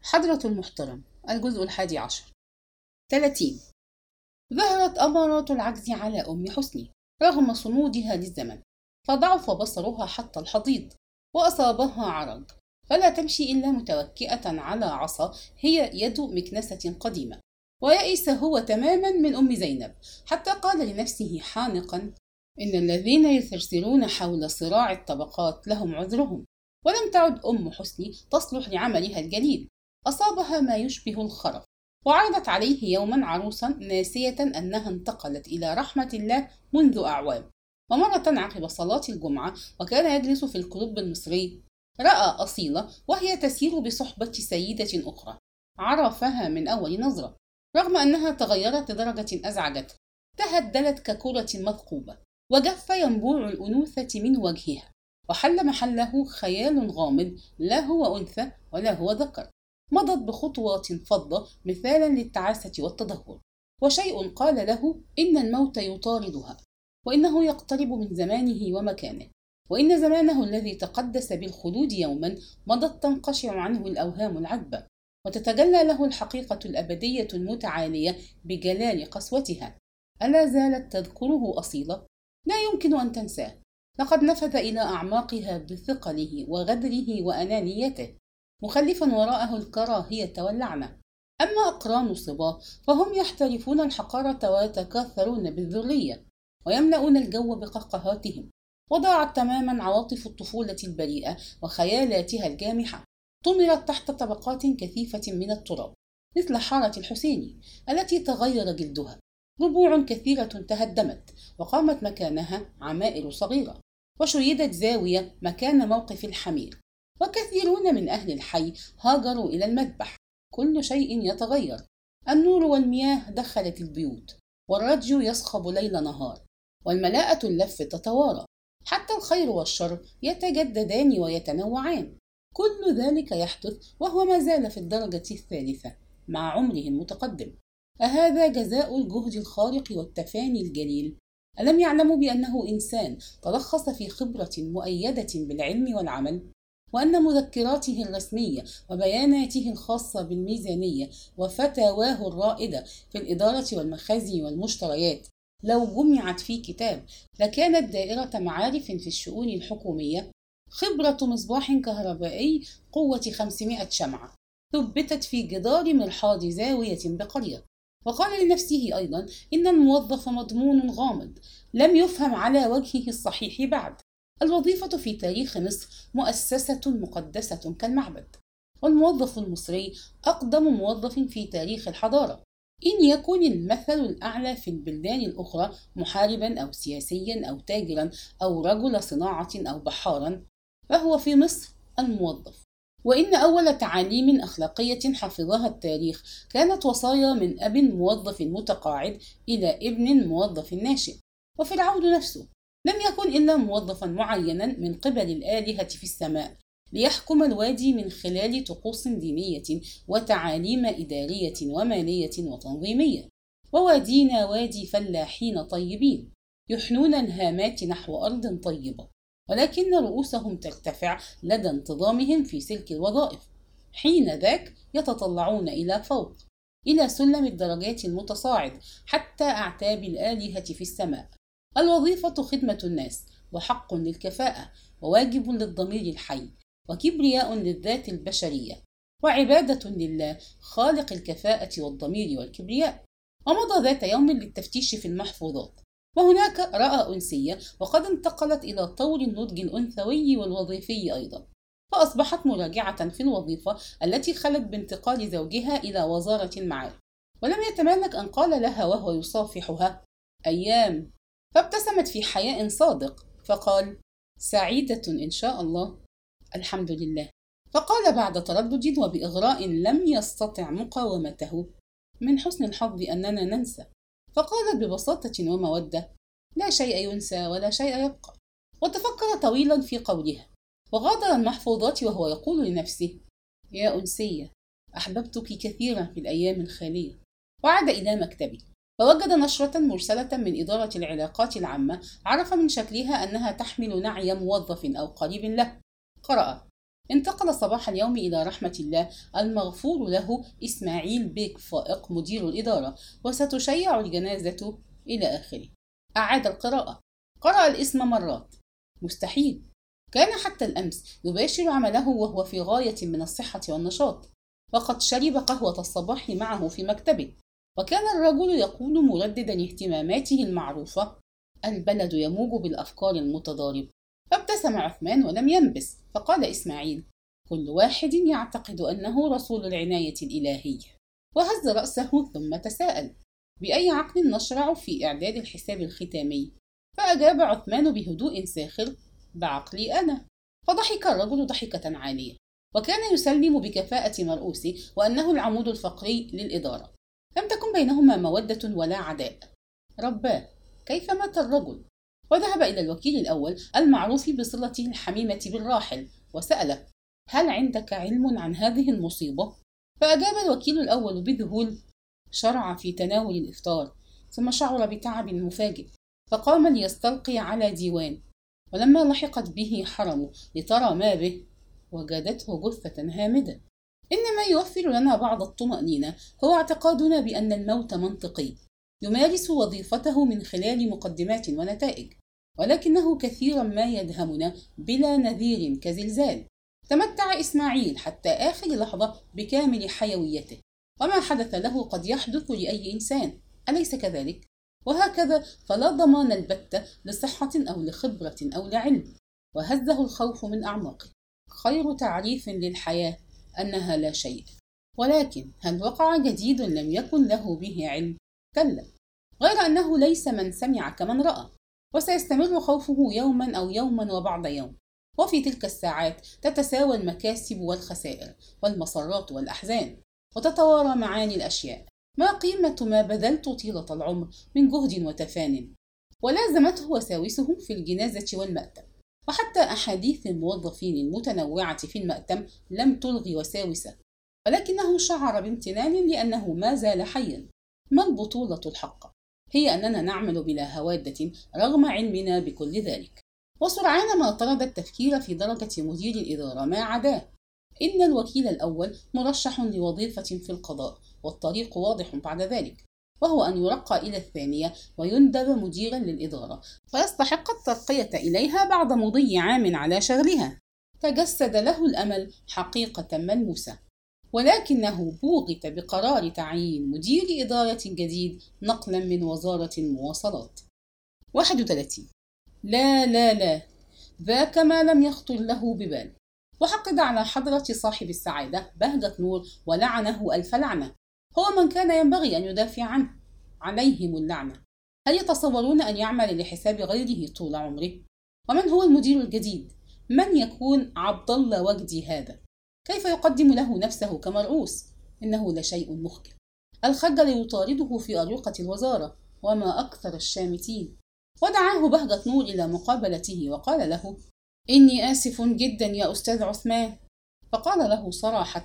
حضرة المحترم، الجزء 11. 30. ظهرت أمارات العجز على أم حسني رغم صمودها للزمن، فضعف بصرها حتى الحضيض، وأصابها عرج، فلا تمشي إلا متوكئة على عصا هي يد مكنسة قديمة. ويئس هو تماما من أم زينب، حتى قال لنفسه حانقا: إن الذين يثرثرون حول صراع الطبقات لهم عذرهم، ولم تعد أم حسني تصلح لعملها الجليل. أصابها ما يشبه الخرف، وعرضت عليه يوما عروسا ناسية أنها انتقلت إلى رحمة الله منذ أعوام. ومرة عقب صلاة الجمعة وكان يجلس في الكلوب المصري، رأى أصيلة وهي تسير بصحبة سيدة أخرى، عرفها من أول نظرة، رغم أنها تغيرت لدرجة أزعجته. تهدلت ككرة مثقوبة، وجف ينبوع الأنوثة من وجهها، وحل محله خيال غامض لا هو أنثى ولا هو ذكر. مضت بخطوات فضة مثالا للتعاسة والتدهور، وشيء قال له إن الموت يطاردها، وإنه يقترب من زمانه ومكانه، وإن زمانه الذي تقدس بالخلود يوما مضت تنقشع عنه الأوهام العذبة، وتتجلى له الحقيقة الأبدية المتعالية بجلال قسوتها. ألا زالت تذكره أصيلة؟ لا يمكن أن تنساه، لقد نفذ إلى أعماقها بثقله وغدره وأنانيته، مخلفا وراءه الكراهية واللعنة. أما أقران صباه فهم يحترفون الحقارة ويتكاثرون بالذرية، ويملؤون الجو بقهقهاتهم. وضاعت تماما عواطف الطفولة البريئة وخيالاتها الجامحة، طمرت تحت طبقات كثيفة من التراب، مثل حارة الحسيني التي تغير جلدها. ربوع كثيرة تهدمت، وقامت مكانها عمائر صغيرة، وشيدت زاوية مكان موقف الحمير، وكثيرون من أهل الحي هاجروا إلى المذبح. كل شيء يتغير، النور والمياه دخلت البيوت، والرجل يصخب ليل نهار، والملاءة اللف تتوارى، حتى الخير والشر يتجددان ويتنوعان. كل ذلك يحدث وهو ما زال في الدرجة الثالثة مع عمره المتقدم. أهذا جزاء الجهد الخارق والتفاني الجليل؟ ألم يعلموا بأنه إنسان تلخص في خبرة مؤيدة بالعلم والعمل، وأن مذكراته الرسمية وبياناته الخاصة بالميزانية وفتاواه الرائدة في الإدارة والمخازن والمشتريات لو جمعت في كتاب لكانت دائرة معارف في الشؤون الحكومية؟ خبرة مصباح كهربائي قوة 500 شمعة ثبتت في جدار مرحاض زاوية بقرية. وقال لنفسه أيضا إن الموظف مضمون غامض لم يفهم على وجهه الصحيح بعد. الوظيفة في تاريخ مصر مؤسسة مقدسة كالمعبد، والموظف المصري أقدم موظف في تاريخ الحضارة. إن يكن المثل الأعلى في البلدان الأخرى محاربا أو سياسيا أو تاجرا أو رجل صناعة أو بحارا، فهو في مصر الموظف. وإن أول تعاليم أخلاقية حفظها التاريخ كانت وصايا من أب موظف متقاعد إلى ابن موظف ناشئ. وفرعون نفسه لم يكن إلا موظفا معينا من قبل الآلهة في السماء ليحكم الوادي من خلال طقوس دينية وتعاليم إدارية ومالية وتنظيمية. ووادينا وادي فلاحين طيبين يحنون الهامات نحو أرض طيبة، ولكن رؤوسهم ترتفع لدى انتظامهم في سلك الوظائف. حين ذاك يتطلعون إلى فوق، إلى سلم الدرجات المتصاعد حتى أعتاب الآلهة في السماء. الوظيفة خدمة الناس، وحق للكفاءة، وواجب للضمير الحي، وكبرياء للذات البشرية، وعبادة لله خالق الكفاءة والضمير والكبرياء. ومضى ذات يوم للتفتيش في المحفوظات، وهناك رأى أنسية وقد انتقلت إلى طور النضج الأنثوي والوظيفي أيضا، فأصبحت مراجعة في الوظيفة التي خلت بانتقال زوجها إلى وزارة المعارف. ولم يتمالك أن قال لها وهو يصافحها: أيام. فابتسمت في حياء صادق فقال: سعيدة إن شاء الله. الحمد لله. فقال بعد تردد وبإغراء لم يستطع مقاومته: من حسن الحظ أننا ننسى. فقالت ببساطة ومودة: لا شيء ينسى ولا شيء يبقى. وتفكر طويلا في قولها، وغادر المحفوظات وهو يقول لنفسه: يا أنسية، أحببتك كثيرا في الأيام الخالية. وعاد إلى مكتبه، فوجد نشرة مرسلة من إدارة العلاقات العامة، عرف من شكلها أنها تحمل نعي موظف أو قريب له. قرأ: انتقل صباح اليوم إلى رحمة الله المغفور له إسماعيل بيك فائق مدير الإدارة، وستشيع الجنازة إلى آخره. أعاد القراءة. قرأ الاسم مرات. مستحيل. كان حتى الأمس يباشر عمله وهو في غاية من الصحة والنشاط، وقد شرب قهوة الصباح معه في مكتبه. وكان الرجل يقول مرددا اهتماماته المعروفة: البلد يموج بالأفكار المتضاربة. فابتسم عثمان ولم ينبس، فقال إسماعيل: كل واحد يعتقد أنه رسول العناية الإلهية. وهز رأسه ثم تساءل: بأي عقل نشرع في إعداد الحساب الختامي؟ فأجاب عثمان بهدوء ساخر: بعقلي أنا. فضحك الرجل ضحكة عالية، وكان يسلم بكفاءة مرؤوسه وأنه العمود الفقري للإدارة. لم تكن بينهما مودة ولا عداء. رباه، كيف مات الرجل؟ وذهب إلى الوكيل الأول المعروف بصلته الحميمة بالراحل وسأله: هل عندك علم عن هذه المصيبة؟ فأجاب الوكيل الأول بذهول. شرع في تناول الإفطار، ثم شعر بتعب مفاجئ، فقام ليستلقي على ديوان. ولما لحقت به حرمه لترى ما به، وجدته جثة هامدة. إن ما يوفر لنا بعض الطمأنينة هو اعتقادنا بأن الموت منطقي، يمارس وظيفته من خلال مقدمات ونتائج، ولكنه كثيرا ما يدهمنا بلا نذير كزلزال. تمتع إسماعيل حتى آخر لحظة بكامل حيويته، وما حدث له قد يحدث لأي إنسان، أليس كذلك؟ وهكذا فلا ضمان البتة لصحة أو لخبرة أو لعلم. وهزه الخوف من أعماقه. خير تعريف للحياة أنها لا شيء. ولكن هل وقع جديد لم يكن له به علم؟ كلا. غير أنه ليس من سمع كمن رأى، وسيستمر خوفه يوما أو يوما وبعد يوم. وفي تلك الساعات تتساوى المكاسب والخسائر والمسرات والأحزان، وتتوارى معاني الأشياء. ما قيمة ما بذلت طيلة العمر من جهد وتفان؟ ولازمته وساوسهم في الجنازة والمأتم، وحتى أحاديث الموظفين المتنوعة في المأتم لم تلغي وساوسه، ولكنه شعر بامتنان لأنه ما زال حيا. ما البطولة الحقة؟ هي أننا نعمل بلا هوادة رغم علمنا بكل ذلك. وسرعان ما طرد التفكير في درجة مدير الإدارة ما عداه. إن الوكيل الأول مرشح لوظيفة في القضاء، والطريق واضح بعد ذلك، وهو أن يرقى إلى الثانية ويندب مديرا للإدارة، فيستحق الترقية إليها بعد مضي عام على شغلها. تجسد له الأمل حقيقة ملموسة، ولكنه بوغت بقرار تعيين مدير إدارة جديد نقلا من وزارة المواصلات. 31. لا لا لا، ذاك ما لم يخطر له ببال. وحقد على حضرة صاحب السعادة بهجة نور ولعنه ألف لعنة. هو من كان ينبغي أن يدافع عنه، عليهم اللعنة. هل يتصورون أن يعمل لحساب غيره طول عمره؟ ومن هو المدير الجديد؟ من يكون عبد الله وجدي هذا؟ كيف يقدم له نفسه كمرؤوس؟ إنه لشيء مخجل. الخجل يطارده في أروقة الوزارة، وما أكثر الشامتين. ودعاه بهجة نور إلى مقابلته وقال له: إني آسف جدا يا أستاذ عثمان. فقال له صراحة: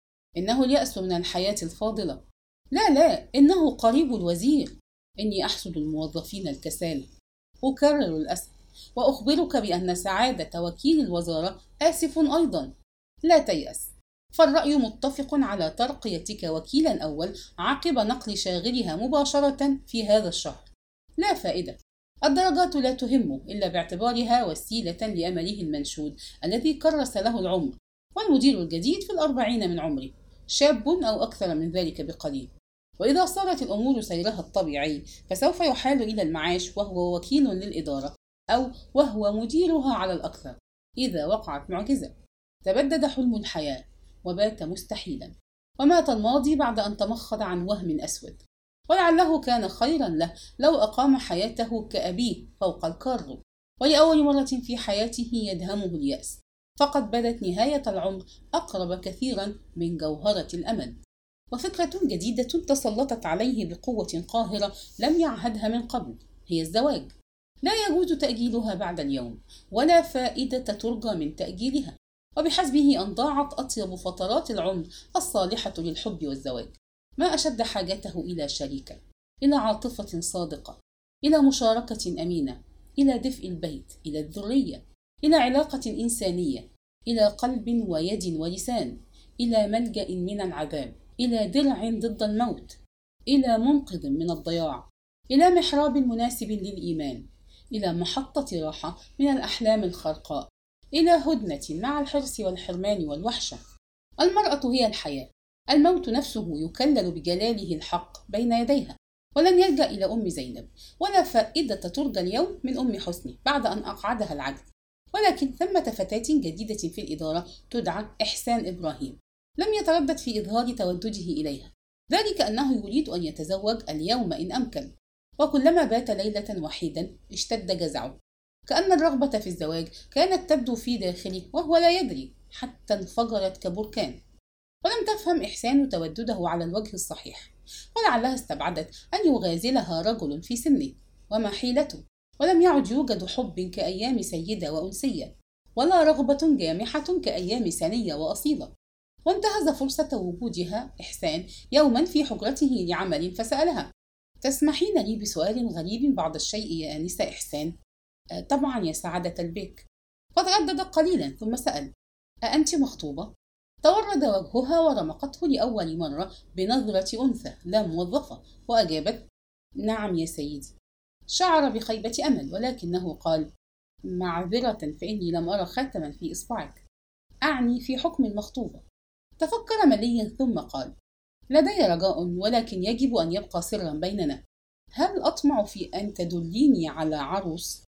إنه اليأس من الحياة الفاضلة. لا لا، إنه قريب الوزير. إني أحسد الموظفين الكسالى. أكرر الأسف، وأخبرك بأن سعادة وكيل الوزارة آسف أيضا. لا تيأس، فالرأي متفق على ترقيتك وكيلا أول عقب نقل شاغلها مباشرة في هذا الشهر. لا فائدة. الدرجات لا تهمه إلا باعتبارها وسيلة لأمله المنشود الذي كرس له العمر. والمدير الجديد في 40 من عمره، شاب أو أكثر من ذلك بقليل. وإذا صارت الأمور سيرها الطبيعي فسوف يحال إلى المعاش وهو وكيل للإدارة، أو وهو مديرها على الأكثر إذا وقعت معجزة. تبدد حلم الحياة وبات مستحيلا، ومات الماضي بعد أن تمخض عن وهم أسود. ولعله كان خيرا له لو أقام حياته كأبيه فوق الكار. ولأول مرة في حياته يدهمه اليأس، فقد بدت نهاية العمر أقرب كثيرا من جوهرة الأمل. وفكرة جديدة تسلطت عليه بقوة قاهرة لم يعهدها من قبل، هي الزواج. لا يجوز تأجيلها بعد اليوم، ولا فائدة ترجى من تأجيلها. وبحسبه أن ضاعت أطيب فترات العمر الصالحة للحب والزواج. ما أشد حاجته إلى شريكة، إلى عاطفة صادقة، إلى مشاركة أمينة، إلى دفء البيت، إلى الذرية، إلى علاقة إنسانية. إلى قلب ويد ولسان، إلى ملجأ من العذاب، إلى درع ضد الموت، إلى منقذ من الضياع، إلى محراب مناسب للإيمان، إلى محطة راحة من الأحلام الخرقاء، إلى هدنة مع الحرص والحرمان والوحشة. المرأة هي الحياة، الموت نفسه يكلل بجلاله الحق بين يديها. ولن يلجأ إلى أم زينب، ولا فائدة ترجى اليوم من أم حسني بعد أن أقعدها العجز. ولكن ثمة فتاة جديدة في الإدارة تدعى إحسان إبراهيم، لم يتردد في إظهار تودده إليها، ذلك أنه يريد أن يتزوج اليوم إن أمكن. وكلما بات ليلة وحيدا اشتد جزعه، كأن الرغبة في الزواج كانت تبدو في داخله وهو لا يدري، حتى انفجرت كبركان. ولم تفهم إحسان تودده على الوجه الصحيح، ولعلها استبعدت أن يغازلها رجل في سنه، وما حيلته. ولم يعد يوجد حب كأيام سيدة وأنسية، ولا رغبة جامحة كأيام سنية وأصيلة. وانتهز فرصة وجودها إحسان يوما في حجرته لعمل، فسألها: تسمحين لي بسؤال غريب بعض الشيء يا آنسة إحسان؟ طبعا يا سعادة البيك. فتردد قليلا ثم سأل: أأنت مخطوبة؟ تورد وجهها ورمقته لأول مرة بنظرة أنثى لا موظفة، وأجابت: نعم يا سيدي. شعر بخيبة أمل، ولكنه قال: معذرة، فإني لم أرى خاتما في إصبعك، أعني في حكم المخطوبة. تفكر مليا ثم قال: لدي رجاء، ولكن يجب أن يبقى سرا بيننا. هل أطمع في أن تدليني على عروس؟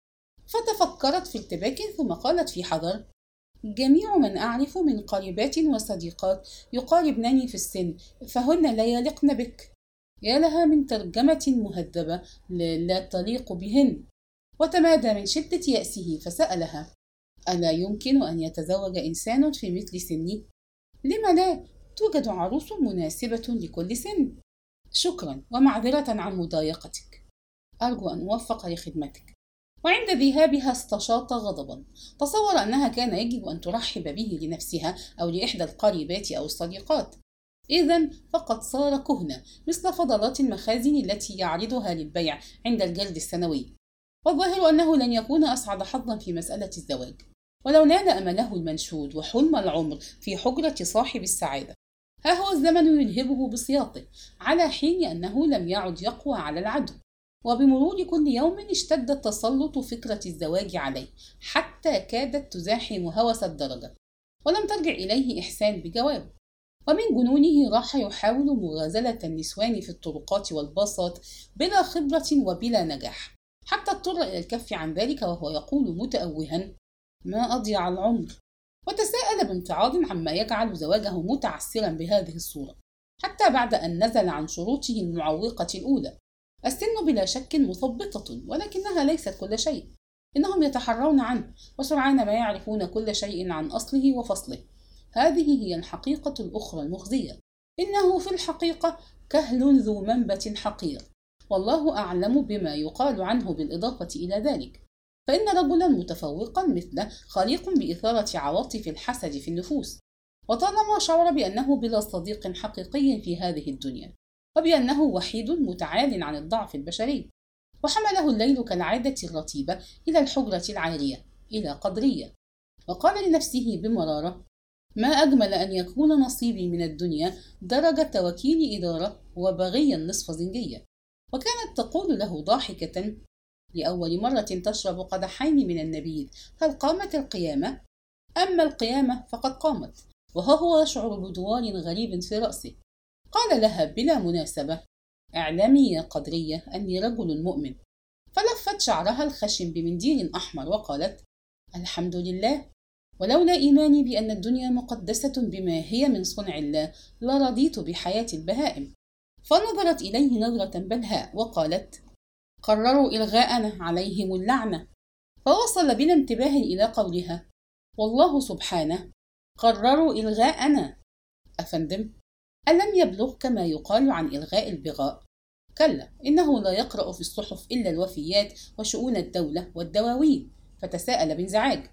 فتفكرت في ارتباك ثم قالت في حذر: جميع من أعرف من قريبات وصديقات يقاربنني في السن، فهن لا يلقن بك. يا لها من ترجمة مهذبة لا تليق بهن. وتمادى من شدة يأسه فسألها: ألا يمكن أن يتزوج إنسان في مثل سني؟ لم لا؟ توجد عروس مناسبة لكل سن. شكرا ومعذرة عن مضايقتك، أرجو أن أوفق لخدمتك. وعند ذهابها استشاط غضبا، تصور أنها كان يجب أن ترحب به لنفسها أو لإحدى القريبات أو الصديقات، إذن فقد صار كهنة مثل فضلات المخازن التي يعرضها للبيع عند الجلد السنوي. والظاهر أنه لن يكون أسعد حظا في مسألة الزواج، ولو نال أمله المنشود وحلم العمر في حجرة صاحب السعادة. ها هو الزمن يلهبه بسياطه، على حين أنه لم يعد يقوى على العدو. وبمرور كل يوم اشتد تسلط فكرة الزواج عليه، حتى كادت تزاحم هوس الدرجة. ولم ترجع إليه إحسان بجواب، ومن جنونه راح يحاول مغازلة النسوان في الطرقات والباصات بلا خبرة وبلا نجاح، حتى اضطر إلى الكف عن ذلك وهو يقول متأوها: ما أضيع العمر. وتساءل بامتعاض عما يجعل زواجه متعسرا بهذه الصورة، حتى بعد أن نزل عن شروطه المعوقة الأولى. السن بلا شك مثبطة، ولكنها ليست كل شيء. إنهم يتحرون عنه، وسرعان ما يعرفون كل شيء عن أصله وفصله. هذه هي الحقيقة الأخرى المخزية. إنه في الحقيقة كهل ذو منبت حقير، والله أعلم بما يقال عنه بالإضافة إلى ذلك. فإن رجلا متفوقا مثله خليق بإثارة عواطف الحسد في النفوس، وطالما شعر بأنه بلا صديق حقيقي في هذه الدنيا، وبأنه وحيد متعال عن الضعف البشري. وحمله الليل كالعادة الرتيبة إلى الحجرة العالية، إلى قدرية، وقال لنفسه بمرارة: ما أجمل أن يكون نصيبي من الدنيا درجة وكيل إدارة وبغيا نصف زنجية. وكانت تقول له ضاحكة: لأول مرة تشرب قدحين من النبيذ، هل قامت القيامة؟ أما القيامة فقد قامت. وها هو يشعر بدوار غريب في رأسه. قال لها بلا مناسبة: اعلمي يا قدرية أني رجل مؤمن. فلفت شعرها الخشن بمنديل أحمر وقالت: الحمد لله، ولولا إيماني بأن الدنيا مقدسة بما هي من صنع الله لرضيت بحياة البهائم. فنظرت إليه نظرة بلهاء وقالت: قرروا إلغاءنا، عليهم اللعنة. فوصل بلا انتباه إلى قولها: والله سبحانه قرروا إلغاءنا. أفندم، ألم يبلغك ما يقال عن إلغاء البغاء؟ كلا، إنه لا يقرأ في الصحف إلا الوفيات وشؤون الدولة والدواوين. فتساءل بانزعاج: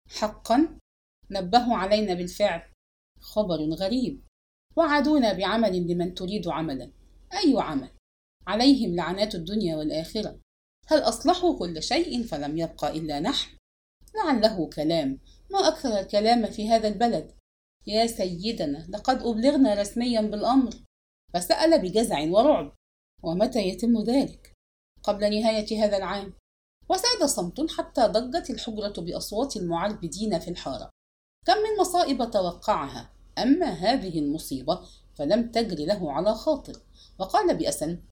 حقا؟ نبهوا علينا بالفعل. خبر غريب. وعدونا بعمل لمن تريد عملا. أي عمل؟ عليهم لعنات الدنيا والآخرة. هل أصلحوا كل شيء فلم يبقى إلا نحن؟ لعله كلام، ما أكثر الكلام في هذا البلد. يا سيدنا، لقد أبلغنا رسميا بالأمر. فسأل بجزع ورعب: ومتى يتم ذلك؟ قبل نهاية هذا العام. وساد صمت حتى ضجت الحجرة بأصوات المعربدين في الحارة. كم من مصائب توقعها، أما هذه المصيبة فلم تجر له على خاطر، وقال بأسن: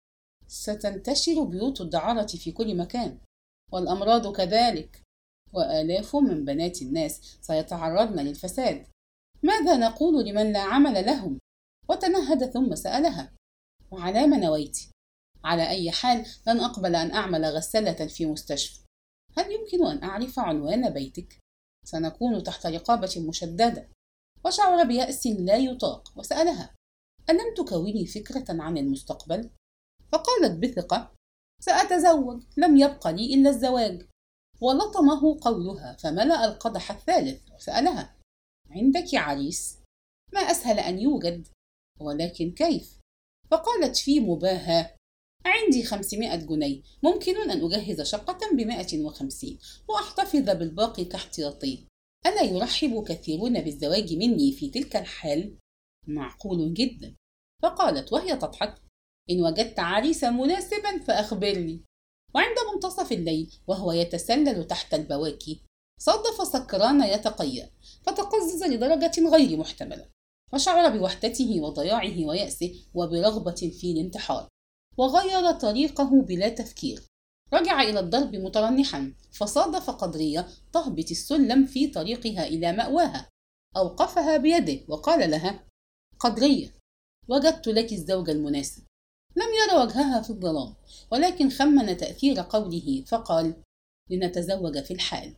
ستنتشر بيوت الدعارة في كل مكان، والأمراض كذلك، وآلاف من بنات الناس سيتعرضن للفساد. ماذا نقول لمن لا عمل لهم؟ وتنهد ثم سألها: وعلى ما نويت؟ على أي حال لن أقبل أن أعمل غسالة في مستشفى. هل يمكن أن أعرف عنوان بيتك؟ سنكون تحت رقابة مشددة. وشعر بيأس لا يطاق وسألها: ألم تكوني فكرة عن المستقبل؟ فقالت بثقة: سأتزوج، لم يبق لي إلا الزواج. ولطمه قولها فملأ القدح الثالث وسألها: عندك عريس؟ ما أسهل أن يوجد، ولكن كيف؟ فقالت في مباهاة: عندي 500 جنيه، ممكن أن أجهز شقة ب150 وأحتفظ بالباقي كاحتياطي. ألا يرحب كثيرون بالزواج مني في تلك الحال؟ معقول جدا. فقالت وهي تضحك: إن وجدت عريسا مناسبا فأخبرني. وعند منتصف الليل وهو يتسلل تحت البواكي، صادف سكران يتقيأ، فتقزز لدرجة غير محتملة، وشعر بوحدته وضياعه ويأسه وبرغبة في الانتحار، وغير طريقه بلا تفكير. رجع إلى الدرب مترنحا، فصادف قدرية تهبط السلم في طريقها إلى مأواها. أوقفها بيده وقال لها: قدرية، وجدت لك الزوج المناسب. لم ير وجهها في الظلام، ولكن خمن تأثير قوله فقال: لنتزوج في الحال.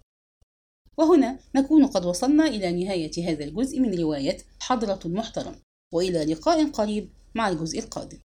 وهنا نكون قد وصلنا إلى نهاية هذا الجزء من رواية حضرة المحترم، وإلى لقاء قريب مع الجزء القادم.